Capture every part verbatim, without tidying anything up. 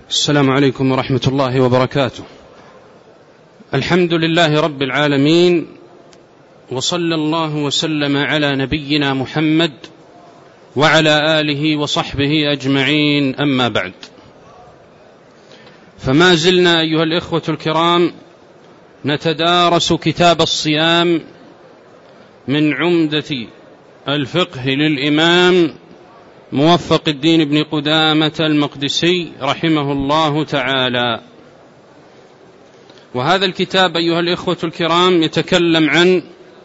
السلام عليكم ورحمة الله وبركاته. الحمد لله رب العالمين، وصلى الله وسلم على نبينا محمد وعلى آله وصحبه أجمعين، أما بعد، فما زلنا أيها الإخوة الكرام نتدارس كتاب الصيام من عمدة الفقه للإمام موفق الدين بن قدامة المقدسي رحمه الله تعالى. وهذا الكتاب أيها الإخوة الكرام يتكلم عن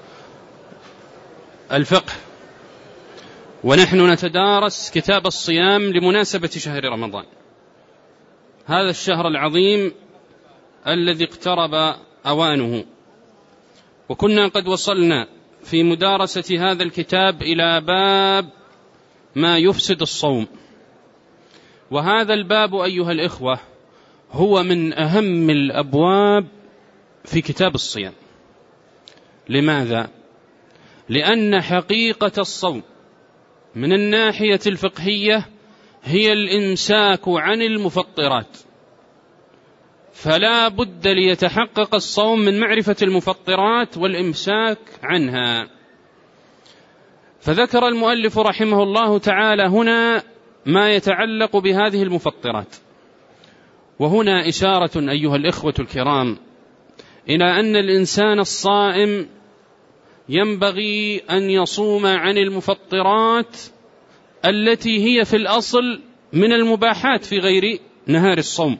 الفقه، ونحن نتدارس كتاب الصيام لمناسبة شهر رمضان، هذا الشهر العظيم الذي اقترب أوانه. وكنا قد وصلنا في مدارسة هذا الكتاب إلى باب ما يفسد الصوم، وهذا الباب أيها الإخوة هو من أهم الأبواب في كتاب الصيام. لماذا؟ لأن حقيقة الصوم من الناحية الفقهية هي الإمساك عن المفطرات، فلا بد ليتحقق الصوم من معرفة المفطرات والإمساك عنها. فذكر المؤلف رحمه الله تعالى هنا ما يتعلق بهذه المفطرات، وهنا إشارة أيها الإخوة الكرام إلى أن الإنسان الصائم ينبغي أن يصوم عن المفطرات التي هي في الأصل من المباحات في غير نهار الصوم،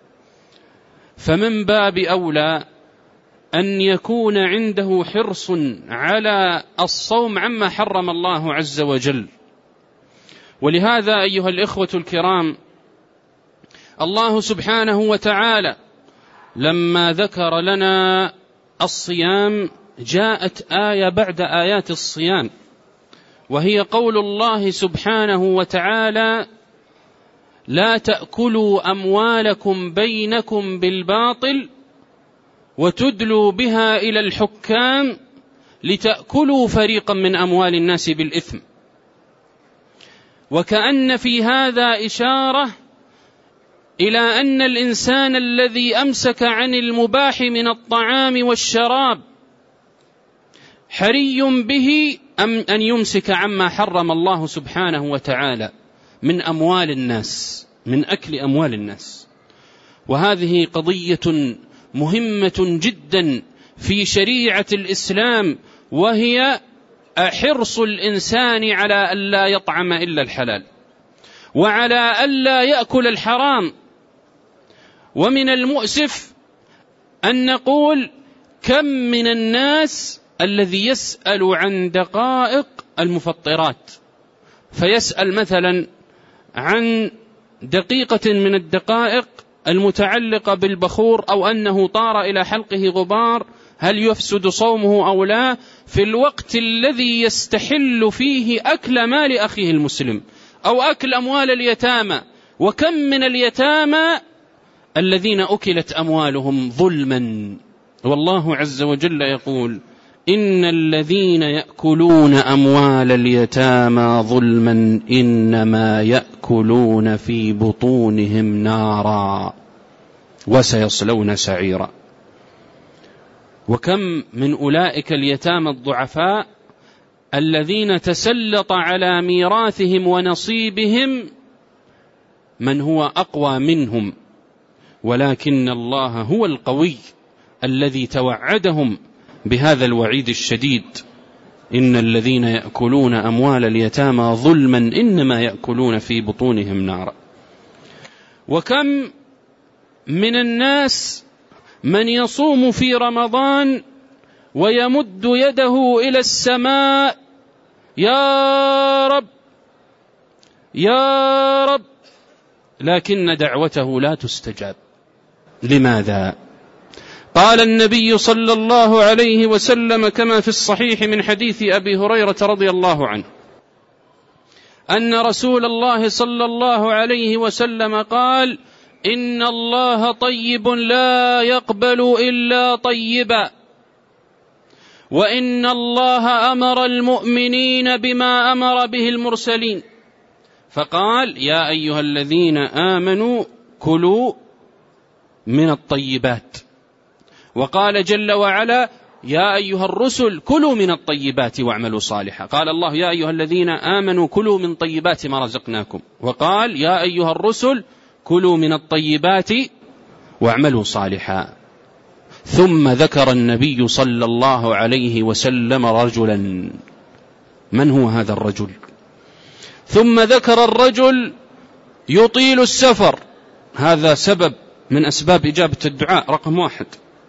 فمن باب أولى أن يكون عنده حرص على الصوم عما حرم الله عز وجل. ولهذا أيها الإخوة الكرام الله سبحانه وتعالى لما ذكر لنا الصيام جاءت آية بعد آيات الصيام، وهي قول الله سبحانه وتعالى: لا تأكلوا أموالكم بينكم بالباطل وتدلوا بها إلى الحكام لتأكلوا فريقا من أموال الناس بالإثم. وكأن في هذا إشارة إلى أن الإنسان الذي أمسك عن المباح من الطعام والشراب حري به أم أن يمسك عما حرم الله سبحانه وتعالى من أموال الناس، من أكل أموال الناس. وهذه قضية مهمة جدا في شريعة الإسلام، وهي حرص الإنسان على ألا يطعم إلا الحلال، وعلى ألا يأكل الحرام. ومن المؤسف أن نقول كم من الناس الذي يسأل عن دقائق المفطرات، فيسأل مثلا عن دقيقة من الدقائق المتعلقة بالبخور، أو أنه طار إلى حلقه غبار، هل يفسد صومه أو لا، في الوقت الذي يستحل فيه أكل مال أخيه المسلم أو أكل أموال اليتامى. وكم من اليتامى الذين أكلت أموالهم ظلما، والله عز وجل يقول: إن الذين يأكلون أموال اليتامى ظلما إنما يأكلون في بطونهم نارا وسيصلون سعيرا. وكم من أولئك اليتامى الضعفاء الذين تسلط على ميراثهم ونصيبهم من هو أقوى منهم، ولكن الله هو القوي الذي توعدهم بهذا الوعيد الشديد: إن الذين يأكلون أموال اليتامى ظلما إنما يأكلون في بطونهم نارا. وكم من الناس من يصوم في رمضان ويمد يده إلى السماء: يا رب يا رب، لكن دعوته لا تستجاب. لماذا؟ قال النبي صلى الله عليه وسلم كما في الصحيح من حديث أبي هريرة رضي الله عنه أن رسول الله صلى الله عليه وسلم قال: إن الله طيب لا يقبل إلا طيبا، وإن الله أمر المؤمنين بما أمر به المرسلين، فقال: يا أيها الذين آمنوا كلوا من الطيبات. وقال جل وعلا يا أيها الرسل كلوا من الطيبات واعملوا صالحا. قال الله يا أيها الذين آمنوا كلوا من طيبات ما رزقناكم، وقال يا أيها الرسل كلوا من الطيبات واعملوا صالحا. ثم ذكر النبي صلى الله عليه وسلم رجلا. من هو هذا الرجل؟ ثم ذكر الرجل يطيل السفر. هذا سبب من أسباب إجابة الدعاء رقم واحد،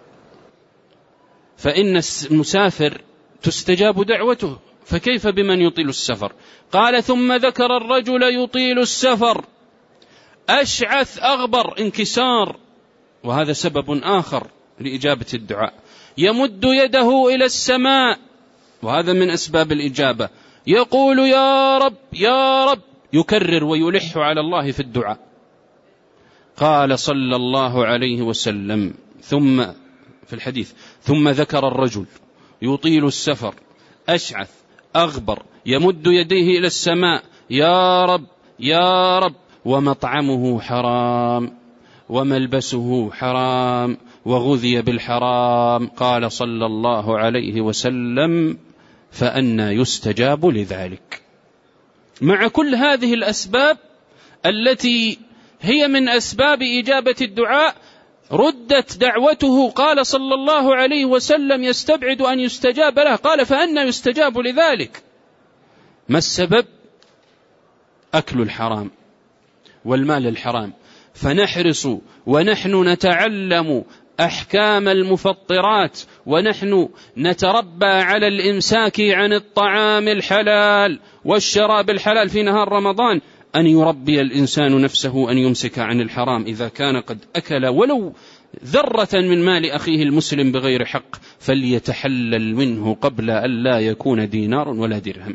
فإن المسافر تستجاب دعوته، فكيف بمن يطيل السفر؟ قال ثم ذكر الرجل يطيل السفر أشعث أغبر، انكسار، وهذا سبب آخر لإجابة الدعاء. يمد يده إلى السماء، وهذا من أسباب الإجابة. يقول يا رب يا رب، يكرر ويلح على الله في الدعاء. قال صلى الله عليه وسلم ثم في الحديث ثم ذكر الرجل يطيل السفر أشعث أغبر يمد يديه إلى السماء يا رب يا رب، ومطعمه حرام وملبسه حرام وغذي بالحرام. قال صلى الله عليه وسلم فأنى يستجاب لذلك. مع كل هذه الأسباب التي هي من أسباب إجابة الدعاء ردت دعوته. قال صلى الله عليه وسلم يستبعد أن يستجاب له، قال فأنى يستجاب لذلك. ما السبب؟ أكل الحرام والمال الحرام. فنحرص ونحن نتعلم أحكام المفطرات ونحن نتربى على الإمساك عن الطعام الحلال والشراب الحلال في نهار رمضان، أن يربي الإنسان نفسه أن يمسك عن الحرام إذا كان قد أكل ولو ذرة من مال أخيه المسلم بغير حق، فليتحلل منه قبل أن لا يكون دينار ولا درهم.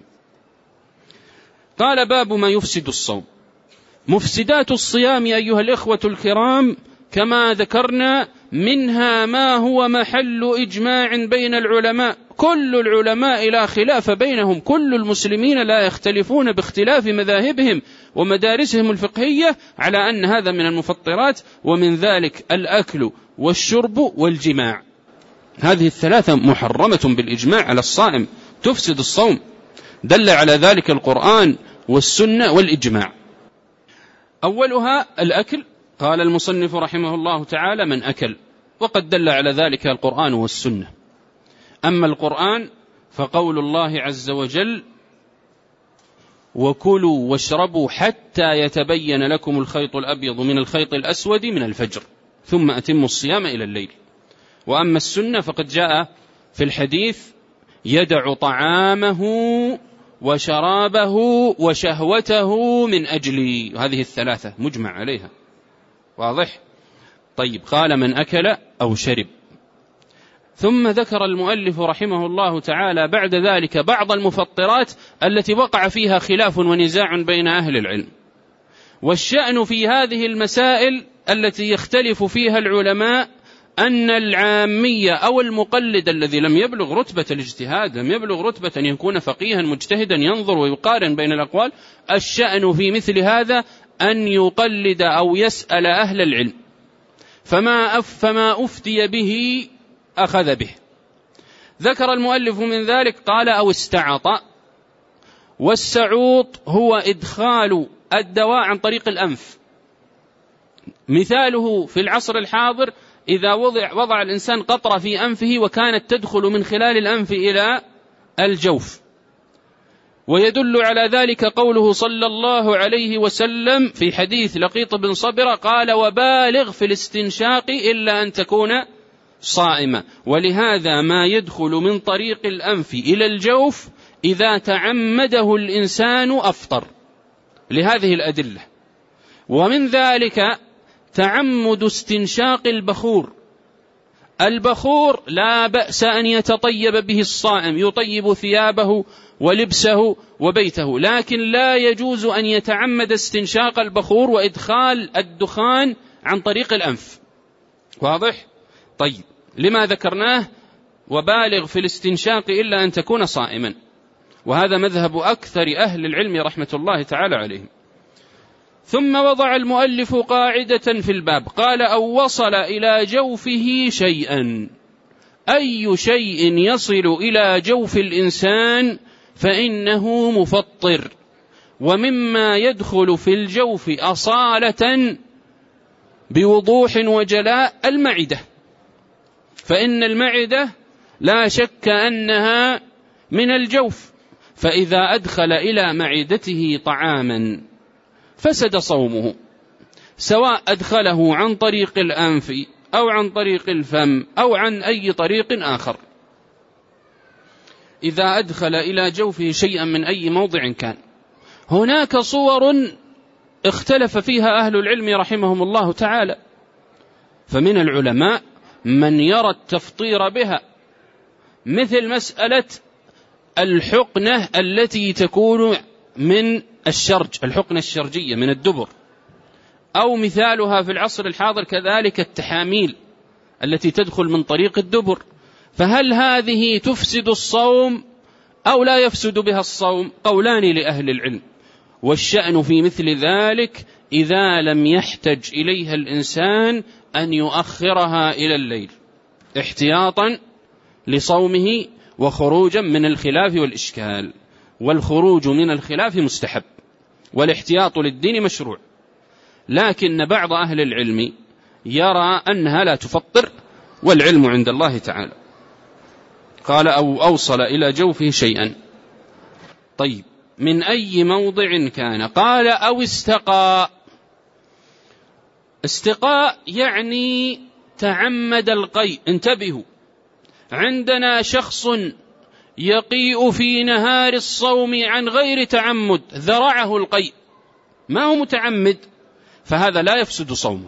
قال باب ما يفسد الصوم. مفسدات الصيام أيها الإخوة الكرام كما ذكرنا منها ما هو محل إجماع بين العلماء، كل العلماء لا خلاف بينهم، كل المسلمين لا يختلفون باختلاف مذاهبهم ومدارسهم الفقهية على أن هذا من المفطرات، ومن ذلك الأكل والشرب والجماع. هذه الثلاثة محرمة بالإجماع على الصائم، تفسد الصوم، دل على ذلك القرآن والسنة والإجماع. أولها الأكل. قال المصنف رحمه الله تعالى من أكل، وقد دل على ذلك القرآن والسنة. أما القرآن فقول الله عز وجل وكلوا واشربوا حتى يتبين لكم الخيط الأبيض من الخيط الأسود من الفجر ثم أتموا الصيام إلى الليل. وأما السنة فقد جاء في الحديث يدع طعامه وشرابه وشهوته من أجلي، هذه الثلاثة مجمع عليها، واضح؟ طيب، قال من أكل أو شرب. ثم ذكر المؤلف رحمه الله تعالى بعد ذلك بعض المفطرات التي وقع فيها خلاف ونزاع بين أهل العلم. والشأن في هذه المسائل التي يختلف فيها العلماء أن العامية أو المقلد الذي لم يبلغ رتبة الاجتهاد، لم يبلغ رتبة أن يكون فقيها مجتهدا ينظر ويقارن بين الأقوال، الشأن في مثل هذا أن يقلد أو يسأل أهل العلم، فما أف فما أفتي به أخذ به. ذكر المؤلف من ذلك قال أو استعط. والسعوط هو إدخال الدواء عن طريق الأنف. مثاله في العصر الحاضر إذا وضع, وضع الإنسان قطرة في أنفه وكانت تدخل من خلال الأنف إلى الجوف. ويدل على ذلك قوله صلى الله عليه وسلم في حديث لقيط بن صبرة قال وبالغ في الاستنشاق إلا أن تكون صائمة. ولهذا ما يدخل من طريق الأنف إلى الجوف إذا تعمده الإنسان أفطر، لهذه الأدلة. ومن ذلك تعمد استنشاق البخور. البخور لا بأس أن يتطيب به الصائم، يطيب ثيابه ولبسه وبيته، لكن لا يجوز أن يتعمد استنشاق البخور وإدخال الدخان عن طريق الأنف، واضح؟ طيب، لما ذكرناه وبالغ في الاستنشاق إلا أن تكون صائما، وهذا مذهب أكثر أهل العلم رحمة الله تعالى عليهم. ثم وضع المؤلف قاعدة في الباب، قال: أو وصل إلى جوفه شيئا. أي شيء يصل إلى جوف الإنسان فإنه مفطر. ومما يدخل في الجوف أصالة بوضوح وجلاء المعدة، فإن المعدة لا شك أنها من الجوف، فإذا أدخل إلى معدته طعاما فسد صومه، سواء أدخله عن طريق الأنف أو عن طريق الفم أو عن أي طريق آخر. إذا أدخل إلى جوفه شيئا من أي موضع كان. هناك صور اختلف فيها أهل العلم رحمهم الله تعالى، فمن العلماء من يرى التفطير بها، مثل مسألة الحقنة التي تكون من الشرج، الحقنة الشرجية من الدبر، أو مثالها في العصر الحاضر كذلك التحاميل التي تدخل من طريق الدبر. فهل هذه تفسد الصوم أو لا يفسد بها الصوم؟ قولان لأهل العلم، والشأن في مثل ذلك إذا لم يحتج إليها الإنسان أن يؤخرها إلى الليل احتياطا لصومه وخروجا من الخلاف والإشكال. والخروج من الخلاف مستحب، والاحتياط للدين مشروع، لكن بعض أهل العلم يرى أنها لا تفطر، والعلم عند الله تعالى. قال: أو أوصل إلى جوفه شيئا. طيب، من أي موضع كان؟ قال: أو استقى. استقاء يعني تعمد القيء. انتبهوا، عندنا شخص يقيء في نهار الصوم عن غير تعمد، ذرعه القيء، ما هو متعمد، فهذا لا يفسد صومه.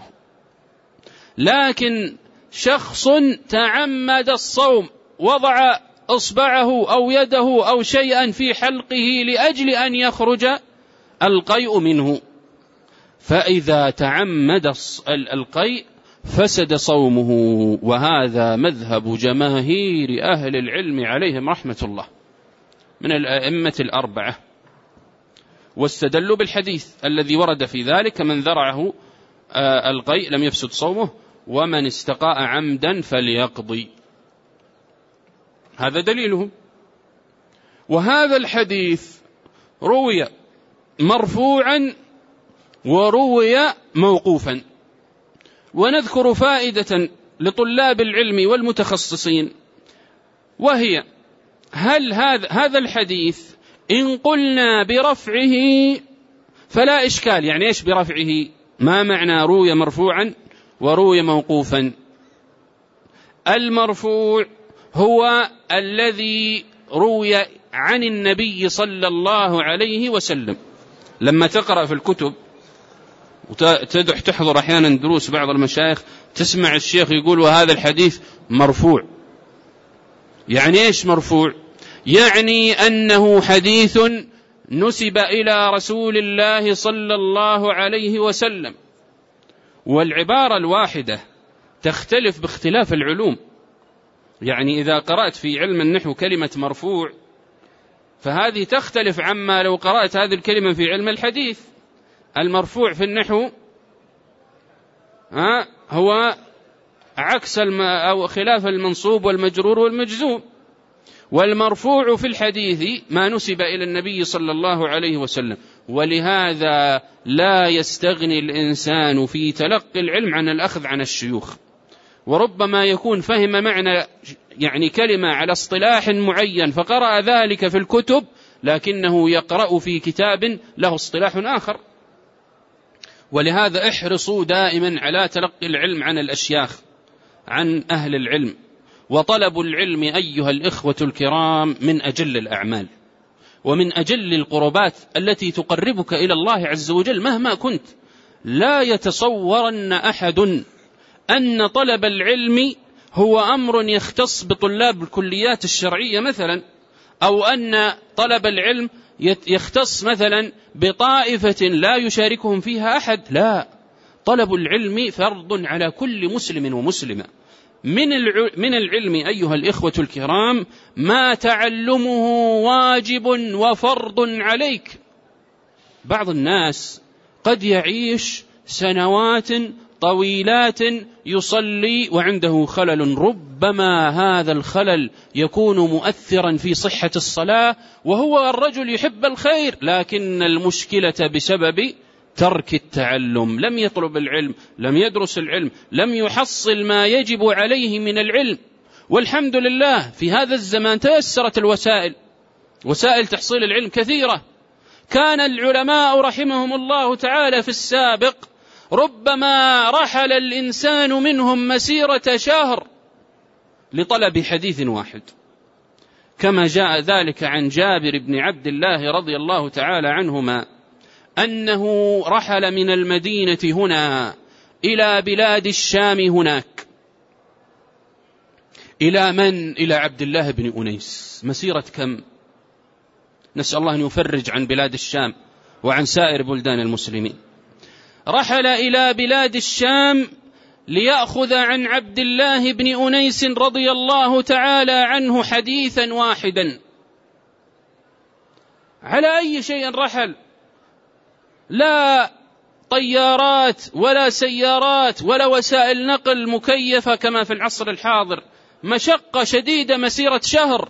لكن شخص تعمد الصوم، وضع إصبعه أو يده أو شيئا في حلقه لأجل أن يخرج القيء منه، فإذا تعمد القيء فسد صومه. وهذا مذهب جماهير أهل العلم عليهم رحمة الله من الأئمة الأربعة، واستدلوا بالحديث الذي ورد في ذلك: من ذرعه القيء لم يفسد صومه، ومن استقاء عمدا فليقضي. هذا دليلهم. وهذا الحديث روي مرفوعا وروي موقوفا. ونذكر فائدة لطلاب العلم والمتخصصين، وهي: هل هذا هذا الحديث إن قلنا برفعه فلا إشكال. يعني إيش برفعه؟ ما معنى روي مرفوعا وروي موقوفا؟ المرفوع هو الذي روي عن النبي صلى الله عليه وسلم. لما تقرأ في الكتب وتدح تحضر أحيانا دروس بعض المشايخ، تسمع الشيخ يقول: وهذا الحديث مرفوع. يعني إيش مرفوع؟ يعني أنه حديث نسب إلى رسول الله صلى الله عليه وسلم. والعبارة الواحدة تختلف باختلاف العلوم. يعني إذا قرأت في علم النحو كلمة مرفوع فهذه تختلف عما لو قرأت هذه الكلمة في علم الحديث. المرفوع في النحو هو عكس الم أو خلاف المنصوب والمجرور والمجزوم، والمرفوع في الحديث ما نسب إلى النبي صلى الله عليه وسلم. ولهذا لا يستغني الإنسان في تلقي العلم عن الأخذ عن الشيوخ. وربما يكون فهم معنى يعني كلمة على اصطلاح معين فقرأ ذلك في الكتب، لكنه يقرأ في كتاب له اصطلاح آخر. ولهذا احرصوا دائما على تلقي العلم عن الأشياخ، عن أهل العلم. وطلب العلم أيها الإخوة الكرام من أجل الأعمال ومن أجل القربات التي تقربك إلى الله عز وجل مهما كنت. لا يتصورن أحد أن طلب العلم هو أمر يختص بطلاب الكليات الشرعية مثلا، أو أن طلب العلم يختص مثلا بطائفة لا يشاركهم فيها أحد. لا، طلب العلم فرض على كل مسلم ومسلمة. من من العلم أيها الإخوة الكرام ما تعلمه واجب وفرض عليك. بعض الناس قد يعيش سنوات طويلات يصلي وعنده خلل، ربما هذا الخلل يكون مؤثرا في صحة الصلاة، وهو الرجل يحب الخير، لكن المشكلة بسبب ترك التعلم، لم يطلب العلم، لم يدرس العلم، لم يحصل ما يجب عليه من العلم. والحمد لله في هذا الزمان تيسرت الوسائل، وسائل تحصيل العلم كثيرة. كان العلماء رحمهم الله تعالى في السابق ربما رحل الإنسان منهم مسيرة شهر لطلب حديث واحد، كما جاء ذلك عن جابر بن عبد الله رضي الله تعالى عنهما أنه رحل من المدينة هنا إلى بلاد الشام هناك، إلى من؟ إلى عبد الله بن أنيس. مسيرة كم؟ نسأل الله أن يفرج عن بلاد الشام وعن سائر بلدان المسلمين. رحل إلى بلاد الشام ليأخذ عن عبد الله بن أنيس رضي الله تعالى عنه حديثا واحدا. على أي شيء رحل؟ لا طيارات ولا سيارات ولا وسائل نقل مكيفة كما في العصر الحاضر، مشقة شديدة، مسيرة شهر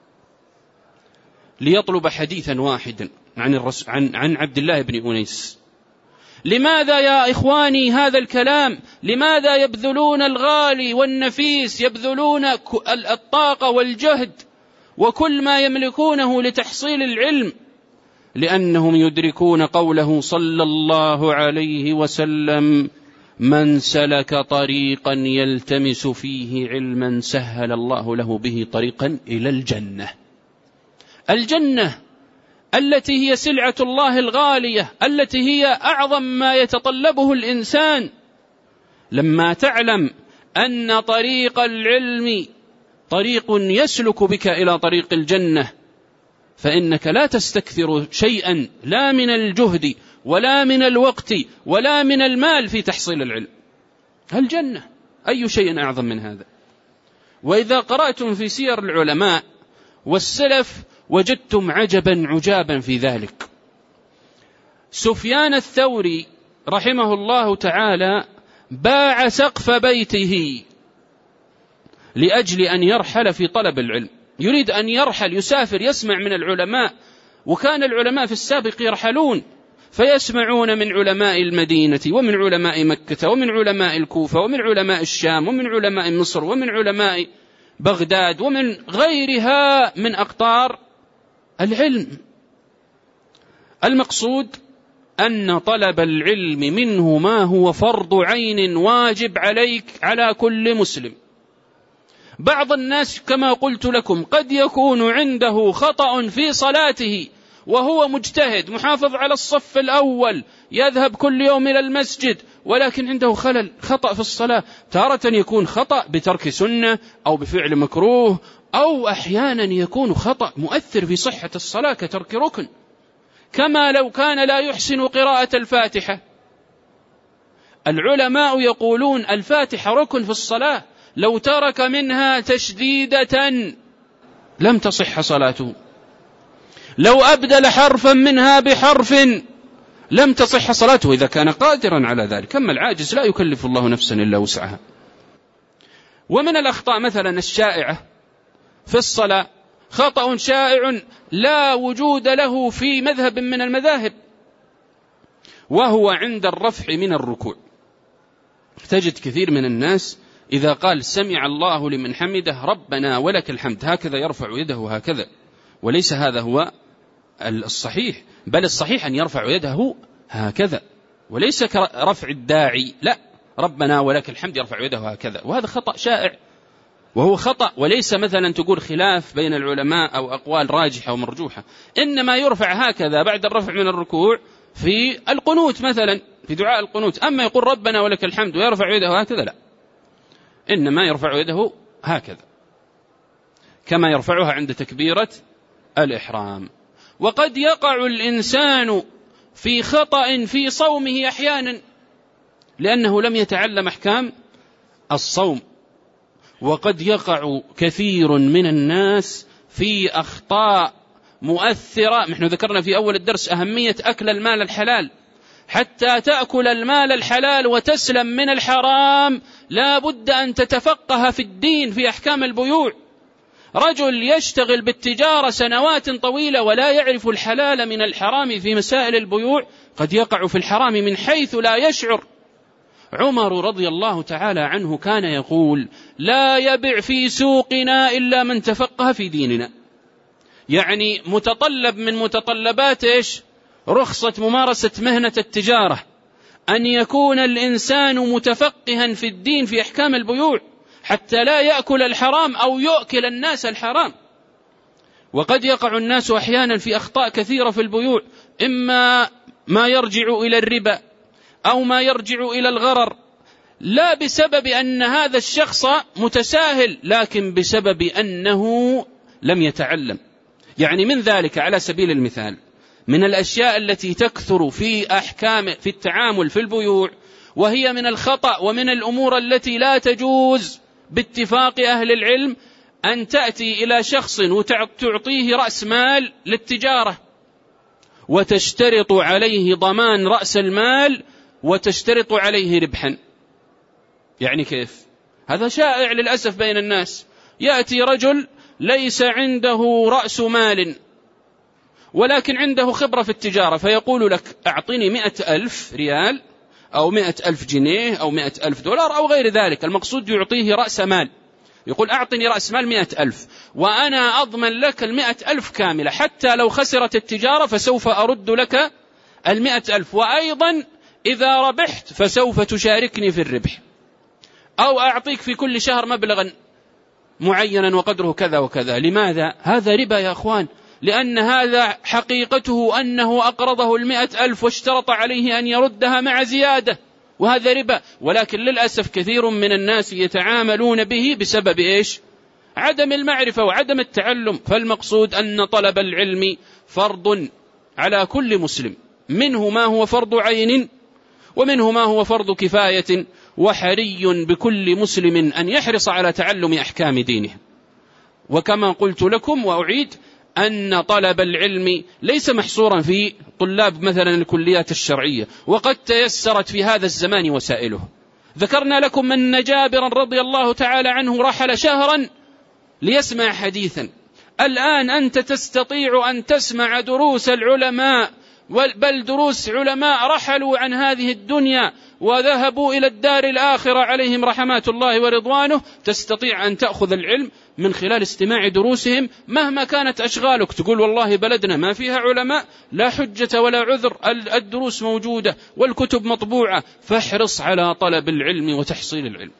ليطلب حديثا واحدا عن, الرس... عن... عن عبد الله بن أنيس. لماذا يا إخواني هذا الكلام؟ لماذا يبذلون الغالي والنفيس، يبذلون الطاقة والجهد وكل ما يملكونه لتحصيل العلم؟ لأنهم يدركون قوله صلى الله عليه وسلم: من سلك طريقا يلتمس فيه علما سهل الله له به طريقا إلى الجنة. الجنة التي هي سلعة الله الغالية، التي هي أعظم ما يتطلبه الإنسان. لما تعلم أن طريق العلم طريق يسلك بك إلى طريق الجنة، فإنك لا تستكثر شيئا، لا من الجهد ولا من الوقت ولا من المال في تحصيل العلم. الجنة أي شيء أعظم من هذا؟ وإذا قرأتم في سير العلماء والسلف وجدتم عجبا عجابا في ذلك. سفيان الثوري رحمه الله تعالى باع سقف بيته لأجل أن يرحل في طلب العلم، يريد أن يرحل، يسافر، يسمع من العلماء. وكان العلماء في السابق يرحلون فيسمعون من علماء المدينة ومن علماء مكة ومن علماء الكوفة ومن علماء الشام ومن علماء مصر ومن علماء بغداد ومن غيرها من أقطار العلم. المقصود أن طلب العلم منه ما هو فرض عين واجب عليك على كل مسلم. بعض الناس كما قلت لكم قد يكون عنده خطأ في صلاته وهو مجتهد محافظ على الصف الأول، يذهب كل يوم إلى المسجد، ولكن عنده خلل، خطأ في الصلاة. تارة يكون خطأ بترك سنة أو بفعل مكروه، أو أحيانا يكون خطأ مؤثر في صحة الصلاة كترك ركن، كما لو كان لا يحسن قراءة الفاتحة. العلماء يقولون الفاتحة ركن في الصلاة، لو ترك منها تشديدة لم تصح صلاته، لو أبدل حرفا منها بحرف لم تصح صلاته إذا كان قادرا على ذلك. أما العاجز لا يكلف الله نفسا إلا وسعها. ومن الأخطاء مثلا الشائعة في الصلاة، خطأ شائع لا وجود له في مذهب من المذاهب، وهو عند الرفع من الركوع. تجد كثير من الناس إذا قال سمع الله لمن حمده ربنا ولك الحمد هكذا يرفع يده هكذا، وليس هذا هو الصحيح، بل الصحيح أن يرفع يده هكذا، وليس كرفع الداعي، لا، ربنا ولك الحمد يرفع يده هكذا، وهذا خطأ شائع، وهو خطأ، وليس مثلا تقول خلاف بين العلماء أو أقوال راجحة ومرجوحة، إنما يرفع هكذا بعد الرفع من الركوع في القنوت مثلا، في دعاء القنوت. أما يقول ربنا ولك الحمد ويرفع يده هكذا لا، إنما يرفع يده هكذا كما يرفعها عند تكبيرة الإحرام. وقد يقع الإنسان في خطأ في صومه أحيانا لأنه لم يتعلم أحكام الصوم، وقد يقع كثير من الناس في أخطاء مؤثرة. نحن ذكرنا في أول الدرس أهمية أكل المال الحلال. حتى تأكل المال الحلال وتسلم من الحرام لا بد أن تتفقه في الدين في أحكام البيوع. رجل يشتغل بالتجارة سنوات طويلة ولا يعرف الحلال من الحرام في مسائل البيوع قد يقع في الحرام من حيث لا يشعر. عمر رضي الله تعالى عنه كان يقول: لا يبع في سوقنا إلا من تفقه في ديننا. يعني متطلب من متطلبات إيش؟ رخصة ممارسة مهنة التجارة أن يكون الإنسان متفقها في الدين في أحكام البيوع حتى لا يأكل الحرام أو يؤكل الناس الحرام. وقد يقع الناس أحيانا في أخطاء كثيرة في البيوع، إما ما يرجع إلى الربا أو ما يرجع إلى الغرر، لا بسبب أن هذا الشخص متساهل لكن بسبب أنه لم يتعلم. يعني من ذلك على سبيل المثال من الأشياء التي تكثر في أحكام في التعامل في البيوع وهي من الخطأ ومن الأمور التي لا تجوز باتفاق أهل العلم أن تأتي إلى شخص وتعطيه رأس مال للتجارة وتشترط عليه ضمان رأس المال وتشترط عليه ربحا. يعني كيف؟ هذا شائع للأسف بين الناس. يأتي رجل ليس عنده رأس مال ولكن عنده خبرة في التجارة فيقول لك: أعطني مئة ألف ريال أو مئة ألف جنيه أو مئة ألف دولار أو غير ذلك. المقصود يعطيه رأس مال، يقول: أعطني رأس مال مئة ألف وأنا أضمن لك المئة ألف كاملة، حتى لو خسرت التجارة فسوف أرد لك المئة ألف، وأيضا إذا ربحت فسوف تشاركني في الربح، أو أعطيك في كل شهر مبلغا معينا وقدره كذا وكذا. لماذا؟ هذا ربا يا أخوان، لأن هذا حقيقته أنه أقرضه المئة ألف واشترط عليه أن يردها مع زيادة، وهذا ربا. ولكن للأسف كثير من الناس يتعاملون به بسبب إيش؟ عدم المعرفة وعدم التعلم. فالمقصود أن طلب العلم فرض على كل مسلم، منه ما هو فرض عين ومنه ما هو فرض كفاية، وحري بكل مسلم أن يحرص على تعلم أحكام دينه. وكما قلت لكم وأعيد أن طلب العلم ليس محصورا في طلاب مثلا الكليات الشرعية، وقد تيسرت في هذا الزمان وسائله. ذكرنا لكم أن جابرا رضي الله تعالى عنه رحل شهرا ليسمع حديثا. الآن أنت تستطيع أن تسمع دروس العلماء، بل دروس علماء رحلوا عن هذه الدنيا وذهبوا إلى الدار الآخرة عليهم رحمات الله ورضوانه. تستطيع أن تأخذ العلم من خلال استماع دروسهم مهما كانت أشغالك. تقول: والله بلدنا ما فيها علماء، لا حجة ولا عذر، الدروس موجودة والكتب مطبوعة، فاحرص على طلب العلم وتحصيل العلم.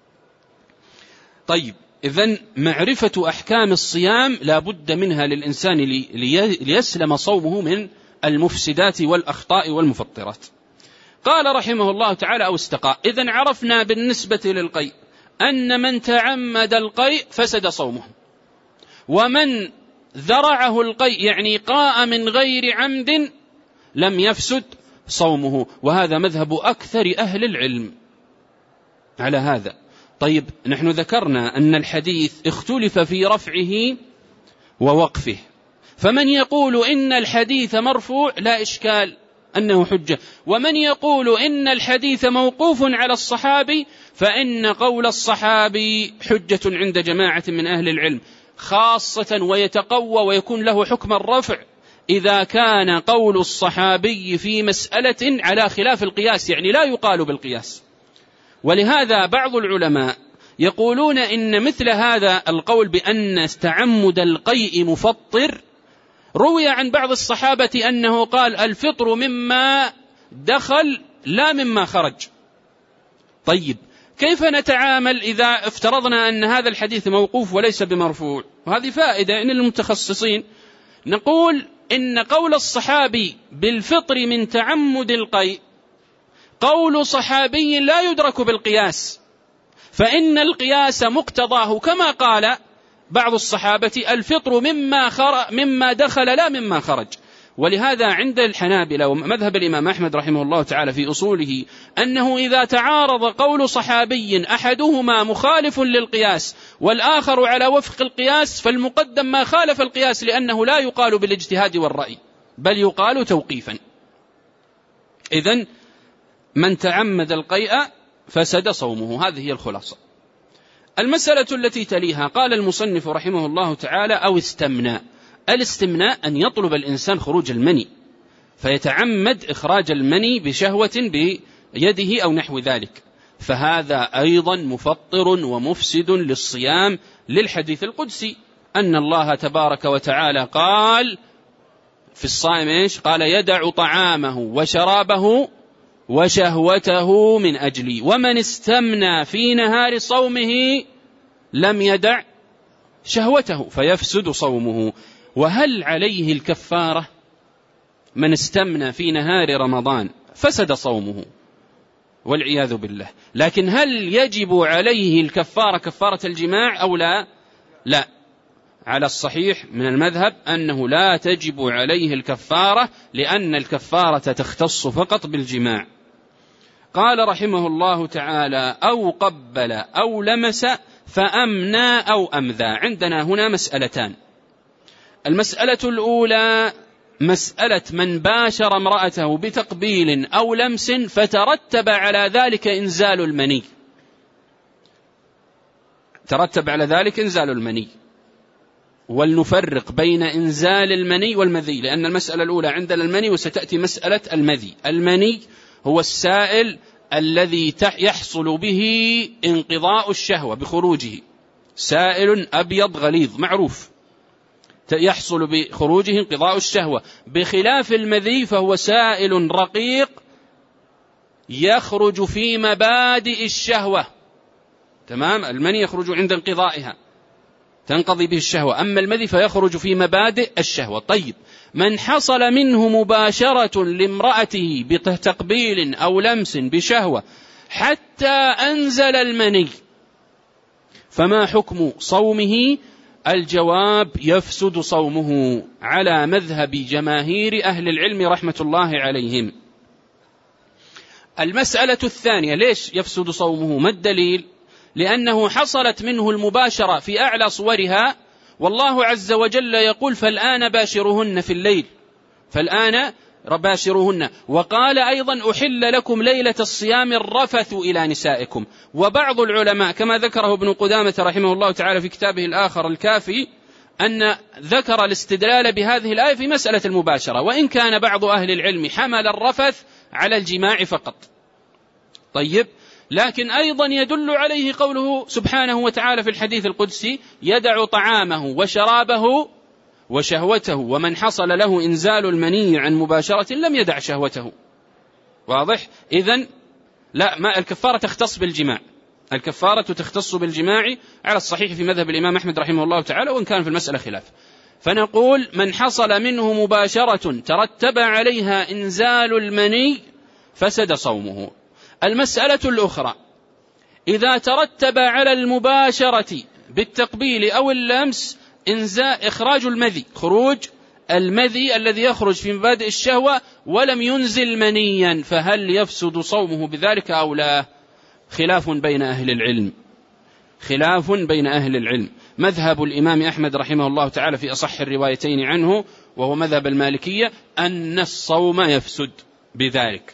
طيب، إذن معرفة أحكام الصيام لا بد منها للإنسان ليسلم صومه من المفسدات والأخطاء والمفطرات. قال رحمه الله تعالى: أو استقى. إذن عرفنا بالنسبة للقيء أن من تعمد القيء فسد صومه، ومن ذرعه القيء يعني قاء من غير عمد لم يفسد صومه، وهذا مذهب أكثر أهل العلم على هذا. طيب، نحن ذكرنا أن الحديث اختلف في رفعه ووقفه، فمن يقول إن الحديث مرفوع لا إشكال أنه حجة، ومن يقول إن الحديث موقوف على الصحابي فإن قول الصحابي حجة عند جماعة من أهل العلم، خاصة ويتقوى ويكون له حكم الرفع إذا كان قول الصحابي في مسألة على خلاف القياس، يعني لا يقال بالقياس. ولهذا بعض العلماء يقولون إن مثل هذا القول بأن تعمد القيء مفطر روي عن بعض الصحابة أنه قال: الفطر مما دخل لا مما خرج. طيب، كيف نتعامل إذا افترضنا أن هذا الحديث موقوف وليس بمرفوع؟ وهذه فائدة إن المتخصصين. نقول إن قول الصحابي بالفطر من تعمد القيء قول صحابي لا يدرك بالقياس، فإن القياس مقتضاه كما قال بعض الصحابة: الفطر مما, خر... مما دخل لا مما خرج. ولهذا عند الحنابلة ومذهب الإمام أحمد رحمه الله تعالى في أصوله أنه إذا تعارض قول صحابي أحدهما مخالف للقياس والآخر على وفق القياس فالمقدم ما خالف القياس، لأنه لا يقال بالاجتهاد والرأي بل يقال توقيفا. إذن من تعمد القيء فسد صومه. هذه هي الخلاصة. المسألة التي تليها قال المصنف رحمه الله تعالى أو استمناء. الاستمناء أن يطلب الإنسان خروج المني فيتعمد إخراج المني بشهوة بيده أو نحو ذلك، فهذا أيضا مفطر ومفسد للصيام، للحديث القدسي أن الله تبارك وتعالى قال في الصائم إيش؟ قال يدع طعامه وشرابه وشهوته من أجلي، ومن استمنى في نهار صومه لم يدع شهوته فيفسد صومه. وهل عليه الكفارة؟ من استمنى في نهار رمضان فسد صومه والعياذ بالله، لكن هل يجب عليه الكفارة كفارة الجماع أو لا؟ لا، على الصحيح من المذهب أنه لا تجب عليه الكفارة، لأن الكفارة تختص فقط بالجماع. قال رحمه الله تعالى أو قبل أو لمس فأمنى أو أمذى. عندنا هنا مسألتان. المسألة الأولى مسألة من باشر امرأته بتقبيل أو لمس فترتب على ذلك إنزال المني، ترتب على ذلك إنزال المني. ولنفرق بين إنزال المني والمذي، لأن المسألة الأولى عندنا المني وستأتي مسألة المذي. المني هو السائل الذي يحصل به انقضاء الشهوة بخروجه، سائل أبيض غليظ معروف يحصل بخروجه انقضاء الشهوة، بخلاف المذي فهو سائل رقيق يخرج في مبادئ الشهوة. تمام، المني يخرج عند انقضائها تنقضي به الشهوة، أما المذي فيخرج في مبادئ الشهوة. طيب، من حصل منه مباشرة لامرأته بتقبيل أو لمس بشهوة حتى أنزل المني فما حكم صومه؟ الجواب يفسد صومه على مذهب جماهير أهل العلم رحمة الله عليهم. المسألة الثانية ليش يفسد صومه؟ ما الدليل؟ لأنه حصلت منه المباشرة في أعلى صورها، والله عز وجل يقول فالآن باشرهن في الليل، فالآن باشرهن. وقال أيضا أحل لكم ليلة الصيام الرفث إلى نسائكم. وبعض العلماء كما ذكره ابن قدامة رحمه الله تعالى في كتابه الآخر الكافي أن ذكر الاستدلال بهذه الآية في مسألة المباشرة، وإن كان بعض أهل العلم حمل الرفث على الجماع فقط. طيب، لكن أيضا يدل عليه قوله سبحانه وتعالى في الحديث القدسي يدع طعامه وشرابه وشهوته، ومن حصل له إنزال المني عن مباشرة لم يدع شهوته. واضح؟ إذن لا، ما الكفارة تختص بالجماع، الكفارة تختص بالجماع على الصحيح في مذهب الإمام أحمد رحمه الله تعالى، وإن كان في المسألة خلاف. فنقول من حصل منه مباشرة ترتب عليها إنزال المني فسد صومه. المسألة الأخرى إذا ترتب على المباشرة بالتقبيل أو اللمس إنزاء إخراج المذي، خروج المذي الذي يخرج في مبادئ الشهوة ولم ينزل منيا، فهل يفسد صومه بذلك أو لا؟ خلاف بين أهل العلم، خلاف بين أهل العلم. مذهب الإمام أحمد رحمه الله تعالى في أصح الروايتين عنه وهو مذهب المالكية أن الصوم يفسد بذلك.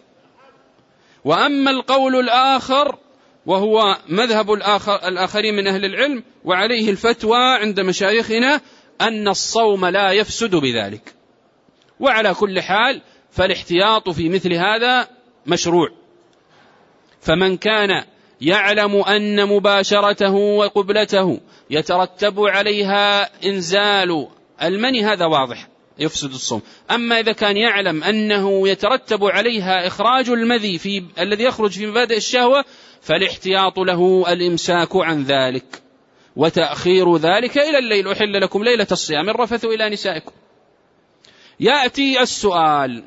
وأما القول الآخر وهو مذهب الآخر الآخرين من أهل العلم وعليه الفتوى عند مشايخنا أن الصوم لا يفسد بذلك. وعلى كل حال فالاحتياط في مثل هذا مشروع. فمن كان يعلم أن مباشرته وقبلته يترتب عليها إنزال المني هذا واضح يفسد الصوم. أما إذا كان يعلم أنه يترتب عليها إخراج المذي في الذي يخرج في مبادئ الشهوة فالاحتياط له الإمساك عن ذلك وتأخير ذلك إلى الليل. أحل لكم ليلة الصيام الرفث إلى نسائكم. يأتي السؤال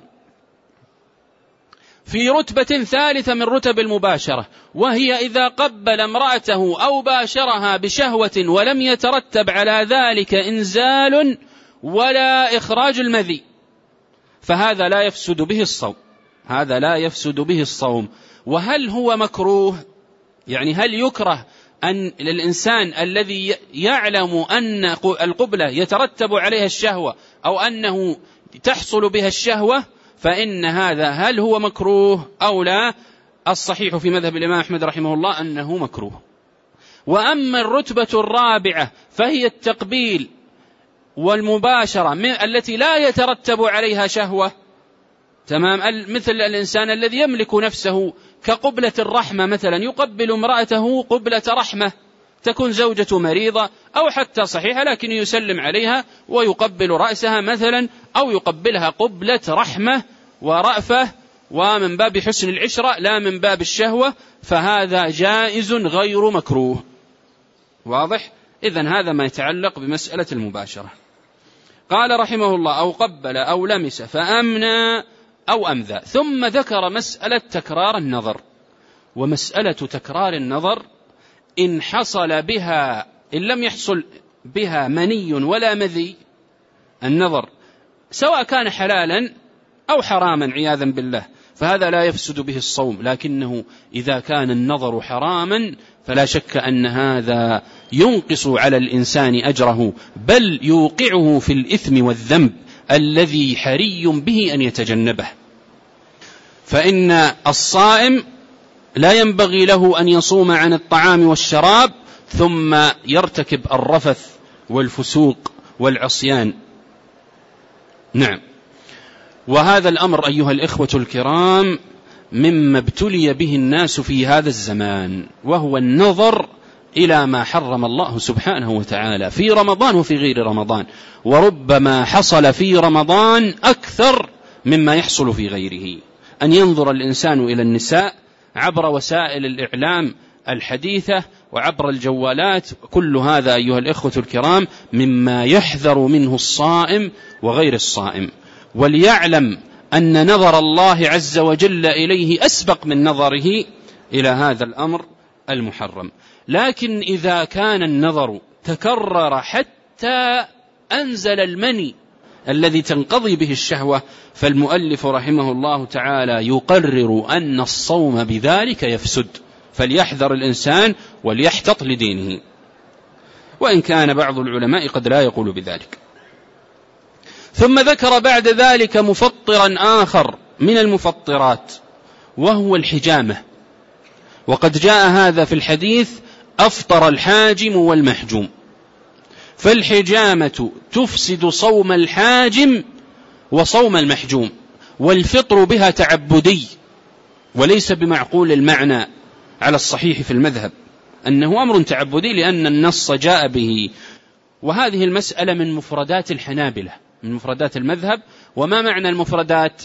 في رتبة ثالثة من رتب المباشرة، وهي إذا قبل امرأته أو باشرها بشهوة ولم يترتب على ذلك إنزال ولا إخراج المذي، فهذا لا يفسد به الصوم، هذا لا يفسد به الصوم. وهل هو مكروه؟ يعني هل يكره أن الإنسان الذي يعلم أن القبلة يترتب عليها الشهوة أو أنه تحصل بها الشهوة فإن هذا هل هو مكروه أو لا؟ الصحيح في مذهب الإمام أحمد رحمه الله أنه مكروه. وأما الرتبة الرابعة فهي التقبيل والمباشرة التي لا يترتب عليها شهوة، تمام، مثل الإنسان الذي يملك نفسه كقبلة الرحمة مثلا، يقبل امرأته قبلة رحمة، تكون زوجة مريضة أو حتى صحيحة لكن يسلم عليها ويقبل رأسها مثلا، أو يقبلها قبلة رحمة ورأفة ومن باب حسن العشرة لا من باب الشهوة، فهذا جائز غير مكروه. واضح؟ إذن هذا ما يتعلق بمسألة المباشرة. قال رحمه الله: أو قبل أو لمس فأمنى أو أمذى. ثم ذكر مسألة تكرار النظر. ومسألة تكرار النظر إن حصل بها، إن لم يحصل بها مني ولا مذي، النظر سواء كان حلالا أو حراما عياذا بالله، فهذا لا يفسد به الصوم. لكنه إذا كان النظر حراما فلا شك أن هذا ينقص على الإنسان أجره، بل يوقعه في الإثم والذنب الذي حري به أن يتجنبه. فإن الصائم لا ينبغي له أن يصوم عن الطعام والشراب ثم يرتكب الرفث والفسوق والعصيان. نعم. وهذا الأمر أيها الإخوة الكرام مما ابتلي به الناس في هذا الزمان، وهو النظر إلى ما حرم الله سبحانه وتعالى في رمضان وفي غير رمضان، وربما حصل في رمضان أكثر مما يحصل في غيره. أن ينظر الإنسان إلى النساء عبر وسائل الإعلام الحديثة وعبر الجوالات، كل هذا أيها الإخوة الكرام مما يحذر منه الصائم وغير الصائم. وليعلم أن نظر الله عز وجل إليه أسبق من نظره إلى هذا الأمر المحرم. لكن إذا كان النظر تكرر حتى أنزل المني الذي تنقضي به الشهوة، فالمؤلف رحمه الله تعالى يقرر أن الصوم بذلك يفسد، فليحذر الإنسان وليحتط لدينه، وإن كان بعض العلماء قد لا يقول بذلك. ثم ذكر بعد ذلك مفطرا آخر من المفطرات، وهو الحجامة. وقد جاء هذا في الحديث: أفطر الحاجم والمحجوم. فالحجامة تفسد صوم الحاجم وصوم المحجوم، والفطر بها تعبدي وليس بمعقول المعنى على الصحيح في المذهب، أنه أمر تعبدي لأن النص جاء به. وهذه المسألة من مفردات الحنابلة، من مفردات المذهب. وما معنى المفردات؟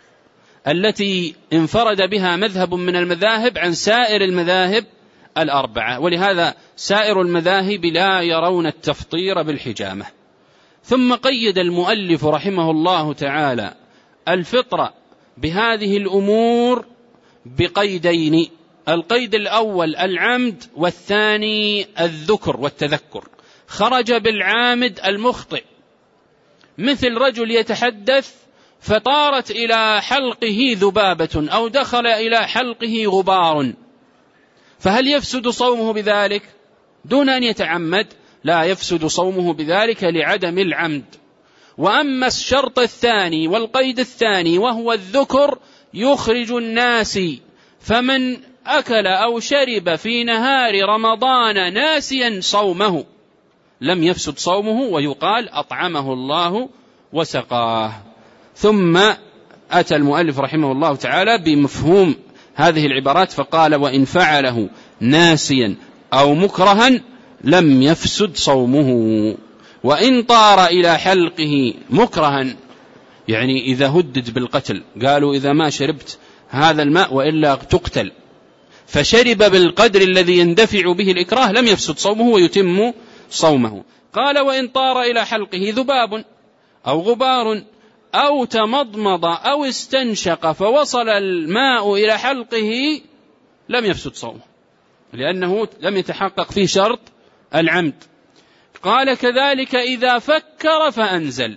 التي انفرد بها مذهب من المذاهب عن سائر المذاهب الأربعة، ولهذا سائر المذاهب لا يرون التفطير بالحجامة. ثم قيد المؤلف رحمه الله تعالى الفطر بهذه الأمور بقيدين: القيد الأول العمد، والثاني الذكر والتذكر. خرج بالعامد المخطئ، مثل رجل يتحدث فطارت إلى حلقه ذبابة أو دخل إلى حلقه غبار، فهل يفسد صومه بذلك دون أن يتعمد؟ لا يفسد صومه بذلك لعدم العمد. وأما الشرط الثاني والقيد الثاني وهو الذكر، يخرج الناس، فمن أكل أو شرب في نهار رمضان ناسيا صومه لم يفسد صومه، ويقال أطعمه الله وسقاه. ثم أتى المؤلف رحمه الله تعالى بمفهوم هذه العبارات فقال: وإن فعله ناسيا أو مكرها لم يفسد صومه. وإن طار إلى حلقه مكرها، يعني إذا هدد بالقتل، قالوا إذا ما شربت هذا الماء وإلا تقتل، فشرب بالقدر الذي يندفع به الإكراه لم يفسد صومه ويتم صومه. قال: وإن طار إلى حلقه ذباب أو غبار أو تمضمض أو استنشق فوصل الماء إلى حلقه لم يفسد صومه، لأنه لم يتحقق فيه شرط العمد. قال: كذلك إذا فكر فأنزل.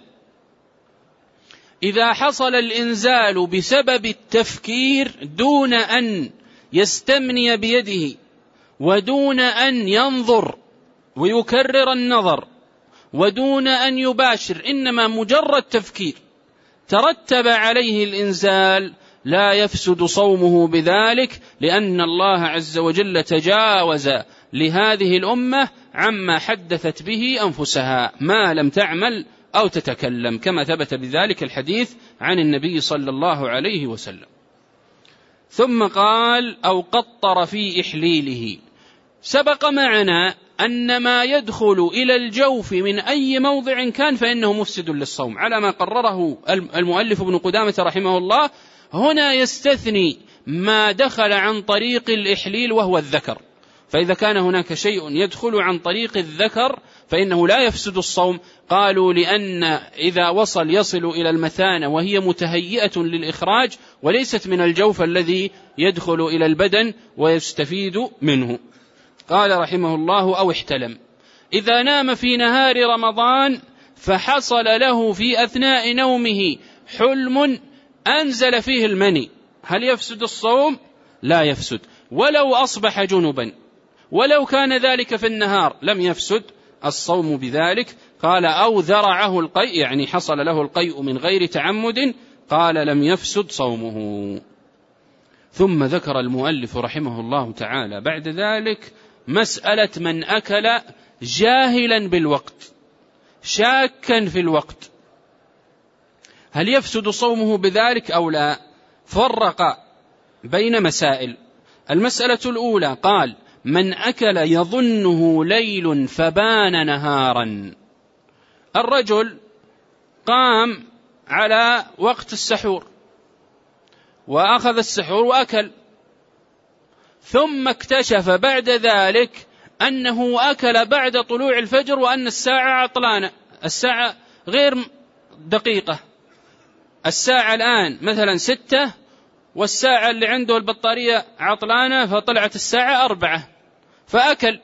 إذا حصل الإنزال بسبب التفكير دون أن يستمني بيده ودون أن ينظر ويكرر النظر ودون أن يباشر، إنما مجرد تفكير، ترتب عليه الإنزال لا يفسد صومه بذلك، لأن الله عز وجل تجاوز لهذه الأمة عما حدثت به أنفسها ما لم تعمل أو تتكلم، كما ثبت بذلك الحديث عن النبي صلى الله عليه وسلم. ثم قال: أو قطر في إحليله. سبق معنا أن ما يدخل إلى الجوف من أي موضع كان فإنه مفسد للصوم على ما قرره المؤلف ابن قدامة رحمه الله. هنا يستثني ما دخل عن طريق الإحليل وهو الذكر، فإذا كان هناك شيء يدخل عن طريق الذكر فإنه لا يفسد الصوم. قالوا لأن إذا وصل يصل إلى المثانة وهي متهيئة للإخراج وليست من الجوف الذي يدخل إلى البدن ويستفيد منه. قال رحمه الله: أو احتلم. إذا نام في نهار رمضان فحصل له في أثناء نومه حلم أنزل فيه المني، هل يفسد الصوم؟ لا يفسد، ولو أصبح جنبا، ولو كان ذلك في النهار لم يفسد الصوم بذلك. قال: أو ذرعه القيء، يعني حصل له القيء من غير تعمد، قال لم يفسد صومه. ثم ذكر المؤلف رحمه الله تعالى بعد ذلك مسألة من أكل جاهلا بالوقت شاكا في الوقت، هل يفسد صومه بذلك أو لا؟ فرق بين مسائل. المسألة الأولى قال: من أكل يظنه ليل فبان نهارا. الرجل قام على وقت السحور وأخذ السحور وأكل، ثم اكتشف بعد ذلك أنه أكل بعد طلوع الفجر وأن الساعة عطلانة، الساعة غير دقيقة، الساعة الآن مثلا ستة والساعة اللي عنده البطارية عطلانة فطلعت الساعة أربعة فأكل،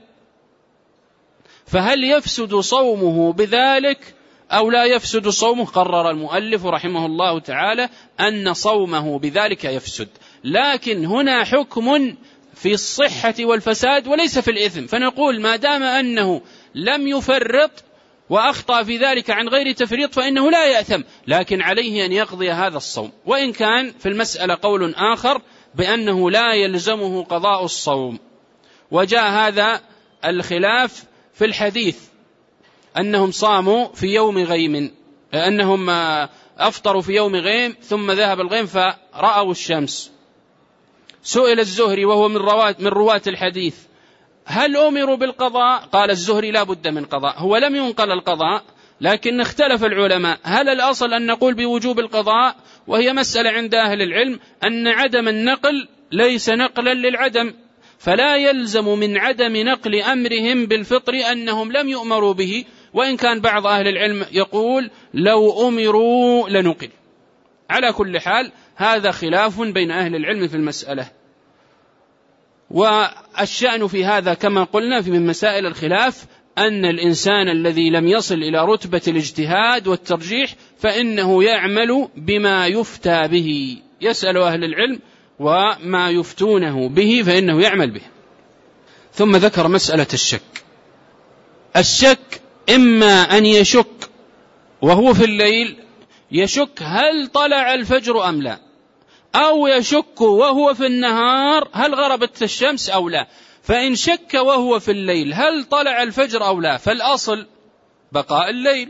فهل يفسد صومه بذلك أو لا يفسد صومه؟ قرر المؤلف رحمه الله تعالى أن صومه بذلك يفسد، لكن هنا حكم في الصحة والفساد وليس في الإثم، فنقول ما دام أنه لم يفرط وأخطأ في ذلك عن غير تفريط فإنه لا يأثم، لكن عليه أن يقضي هذا الصوم. وإن كان في المسألة قول آخر بأنه لا يلزمه قضاء الصوم، وجاء هذا الخلاف في الحديث أنهم صاموا في يوم غيم، أنهم أفطروا في يوم غيم ثم ذهب الغيم فرأوا الشمس. سئل الزهري وهو من رواة من رواة الحديث: هل أمروا بالقضاء؟ قال الزهري: لا بد من قضاء. هو لم ينقل القضاء، لكن اختلف العلماء هل الأصل أن نقول بوجوب القضاء، وهي مسألة عند أهل العلم أن عدم النقل ليس نقلا للعدم، فلا يلزم من عدم نقل أمرهم بالفطر أنهم لم يؤمروا به، وإن كان بعض أهل العلم يقول لو أمروا لنقل. على كل حال هذا خلاف بين أهل العلم في المسألة، والشأن في هذا كما قلنا في من مسائل الخلاف أن الإنسان الذي لم يصل إلى رتبة الاجتهاد والترجيح فإنه يعمل بما يفتى به، يسأل أهل العلم وما يفتونه به فإنه يعمل به. ثم ذكر مسألة الشك. الشك إما أن يشك وهو في الليل، يشك هل طلع الفجر أم لا، أو يشك وهو في النهار هل غربت الشمس أو لا. فإن شك وهو في الليل هل طلع الفجر أو لا فالأصل بقاء الليل.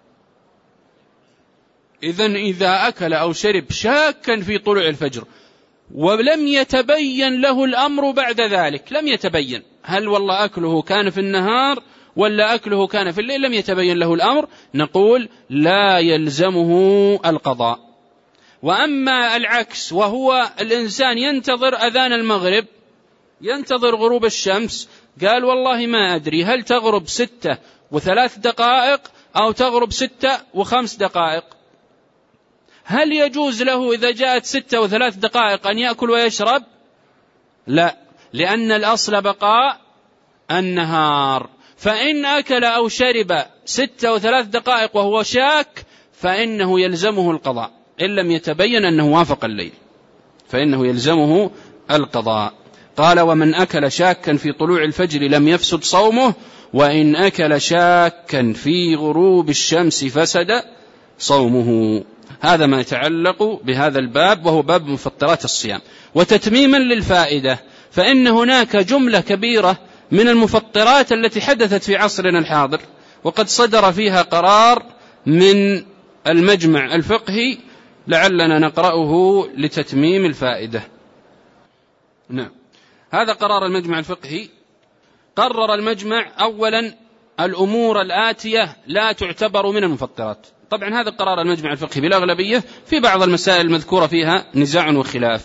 إذن إذا أكل أو شرب شاكا في طلوع الفجر ولم يتبين له الأمر بعد ذلك، لم يتبين هل والله أكله كان في النهار ولا أكله كان في الليل، لم يتبين له الأمر، نقول لا يلزمه القضاء. وأما العكس وهو الإنسان ينتظر أذان المغرب، ينتظر غروب الشمس، قال والله ما أدري هل تغرب ستة وثلاث دقائق أو تغرب ستة وخمس دقائق، هل يجوز له إذا جاءت ستة وثلاث دقائق أن يأكل ويشرب؟ لا، لأن الأصل بقاء النهار. فإن أكل أو شرب ستة وثلاث دقائق وهو شاك فإنه يلزمه القضاء، إن لم يتبين أنه وافق الليل فإنه يلزمه القضاء. قال: ومن أكل شاكا في طلوع الفجر لم يفسد صومه، وإن أكل شاكا في غروب الشمس فسد صومه. هذا ما يتعلق بهذا الباب، وهو باب مفطرات الصيام. وتتميما للفائدة، فإن هناك جملة كبيرة من المفطرات التي حدثت في عصرنا الحاضر، وقد صدر فيها قرار من المجمع الفقهي، لعلنا نقرأه لتتميم الفائدة. نعم، هذا قرار المجمع الفقهي. قرر المجمع أولا الأمور الآتية لا تعتبر من المفطرات. طبعا هذا قرار المجمع الفقهي بالأغلبية، في بعض المسائل المذكورة فيها نزاع وخلاف.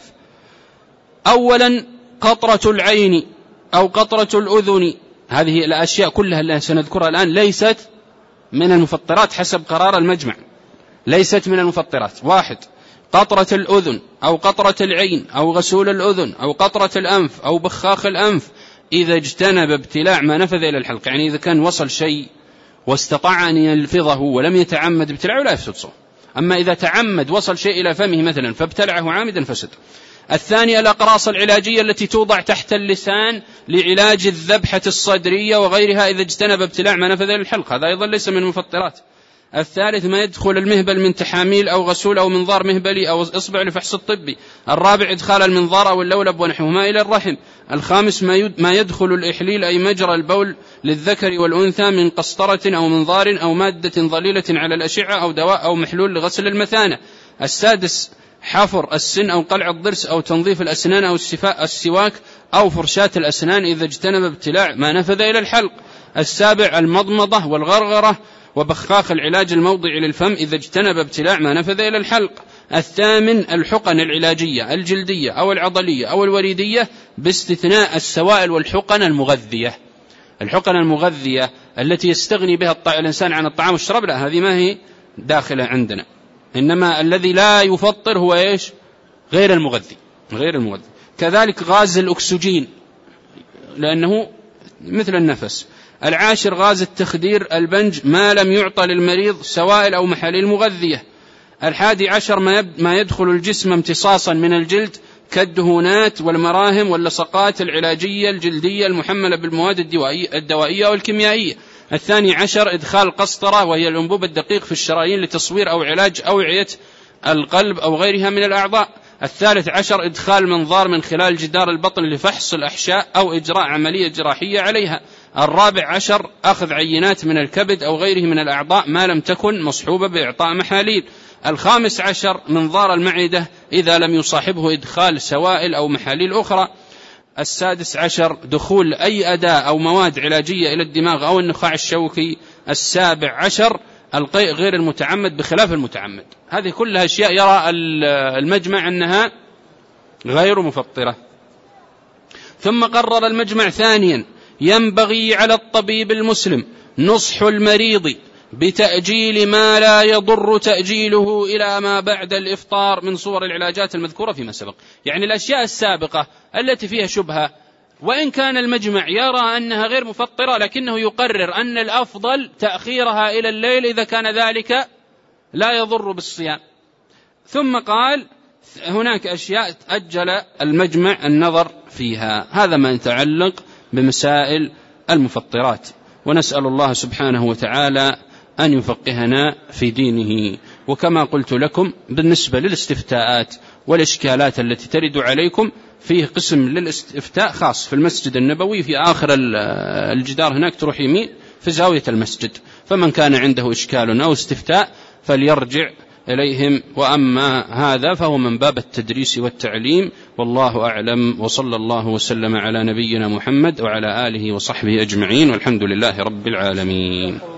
أولا قطرة العين أو قطرة الأذن، هذه الأشياء كلها التي سنذكرها الآن ليست من المفطرات حسب قرار المجمع، ليست من المفطرات. واحد، قطرة الأذن أو قطرة العين أو غسول الأذن أو قطرة الأنف أو بخاخ الأنف، إذا اجتنب ابتلاع ما نفذ إلى الحلق، يعني إذا كان وصل شيء واستطاع أن يلفظه ولم يتعمد ابتلاعه لا يفسد صوم. أما إذا تعمد وصل شيء إلى فمه مثلا فابتلعه عامدا فسد. الثاني الأقراص العلاجية التي توضع تحت اللسان لعلاج الذبحة الصدرية وغيرها، إذا اجتنب ابتلاع ما نفذ إلى الحلق، هذا أيضا ليس من المفطرات. الثالث ما يدخل المهبل من تحاميل أو غسول أو منظار مهبلي أو إصبع لفحص الطبي. الرابع إدخال المنظار أو اللولب ونحوهما إلى الرحم. الخامس ما يدخل الإحليل أي مجرى البول للذكر والأنثى من قسطرة أو منظار أو مادة ظليلة على الأشعة أو دواء أو محلول لغسل المثانة. السادس حفر السن أو قلع الضرس أو تنظيف الأسنان أو السواك أو فرشاة الأسنان إذا اجتنب ابتلاع ما نفذ إلى الحلق. السابع المضمضة والغرغرة وبخاخ العلاج الموضعي للفم إذا اجتنب ابتلاع ما نفذ إلى الحلق. الثامن الحقن العلاجية الجلدية أو العضلية أو الوريدية باستثناء السوائل والحقن المغذية. الحقن المغذية التي يستغني بها الإنسان عن الطعام والشراب لا، هذه ما هي داخلة عندنا، إنما الذي لا يفطر هو إيش؟ غير المغذي، غير المغذي. كذلك غاز الأكسجين لأنه مثل النفس. العاشر غاز التخدير البنج ما لم يعطى للمريض سوائل أو محاليل مغذية. الحادي عشر ما يدخل الجسم امتصاصا من الجلد كالدهونات والمراهم واللصقات العلاجية الجلدية المحملة بالمواد الدوائية والكيميائية. الثاني عشر إدخال قسطرة وهي الأنبوب الدقيق في الشرايين لتصوير أو علاج أوعية القلب أو غيرها من الأعضاء. الثالث عشر إدخال منظار من خلال جدار البطن لفحص الأحشاء أو إجراء عملية جراحية عليها. الرابع عشر أخذ عينات من الكبد أو غيره من الأعضاء ما لم تكن مصحوبة بإعطاء محاليل. الخامس عشر منظار المعدة إذا لم يصاحبه إدخال سوائل أو محاليل أخرى. السادس عشر دخول أي أداة أو مواد علاجية إلى الدماغ أو النخاع الشوكي. السابع عشر القيء غير المتعمد بخلاف المتعمد. هذه كلها أشياء يرى المجمع أنها غير مفطرة. ثم قرر المجمع ثانيا ينبغي على الطبيب المسلم نصح المريض بتأجيل ما لا يضر تأجيله إلى ما بعد الإفطار من صور العلاجات المذكورة فيما سبق. يعني الأشياء السابقة التي فيها شبهة وإن كان المجمع يرى أنها غير مفطرة، لكنه يقرر أن الأفضل تأخيرها إلى الليل إذا كان ذلك لا يضر بالصيام. ثم قال هناك أشياء أجل المجمع النظر فيها. هذا ما يتعلق بمسائل المفطرات، ونسأل الله سبحانه وتعالى أن يفقهنا في دينه. وكما قلت لكم بالنسبة للاستفتاءات والإشكالات التي ترد عليكم، فيه قسم للاستفتاء خاص في المسجد النبوي في آخر الجدار هناك، تروح يمين في زاوية المسجد، فمن كان عنده إشكال أو استفتاء فليرجع إليهم. وأما هذا فهو من باب التدريس والتعليم، والله أعلم، وصلى الله وسلم على نبينا محمد وعلى آله وصحبه أجمعين، والحمد لله رب العالمين.